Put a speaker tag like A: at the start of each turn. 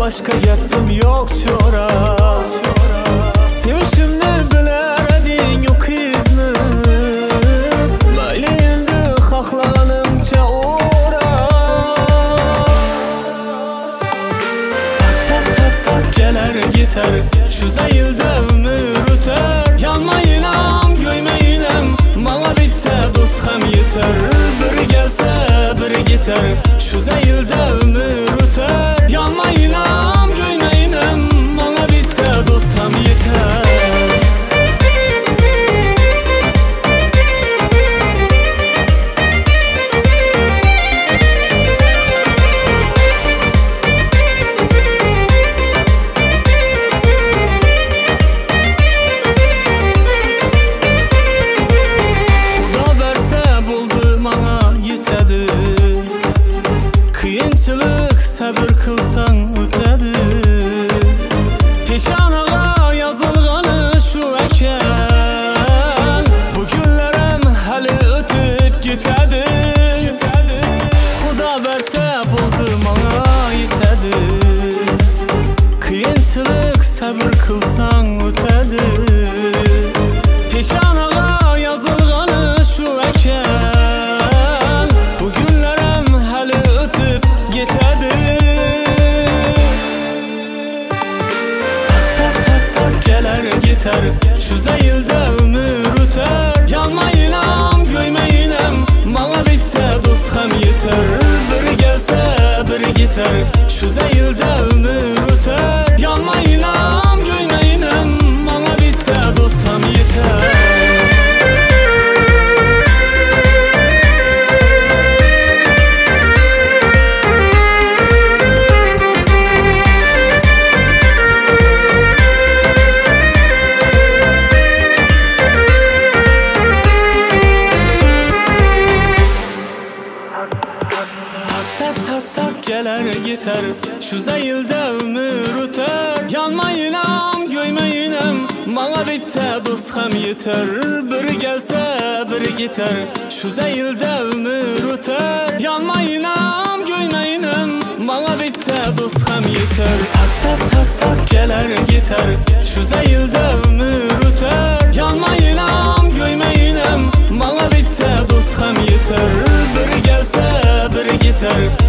A: başka gapim yok çora. Sevişimni biler edin yok izni. Mayli endi xohlaganimcha ora. Tak keler gitar, şu zayılda ömür öter. Yanmayınam, göymeyinam, mala bitta dost ham yeter. Biri gelse biri gitar, şu zayılda ömür öter. Yanmayınam, göymeyinam, mala bitta dost ham yeter. Kıyınçılık sabır kılsan ötedi. Peşanağa yazılganı şu eken. Bu günlerim hali ötüp gitedi. Xuda verse buldu bana yetedi. Kıyınçılık sabır kılsan ötedi. Peşanağa yazılganı şu eken. Bu günlerim hali ötüp gitedi. Tak keler gitar, şu zayılda ömür öter. Yanmayınam, göymeyinam, mala bitta dost ham yeter. Biri gelse biri gitar, şu zayılda ömür öter. Yanmayınam, göymeyinam, mala bitta dost ham yeter. Tak keler gitar, şu zayılda ömür öter. Yanmayınam, göymeyinam, mala bitta dost ham yeter. Biri gelse biri gitar, şu zayılda ömür öter. Yanmayınam, göymeyinam, mala bitta dost ham yeter. Tak keler gitar, şu zayılda ömür öter. Yanmayınam, göymeyinam, mala bitta dost ham yeter. Biri gelse biri gitar,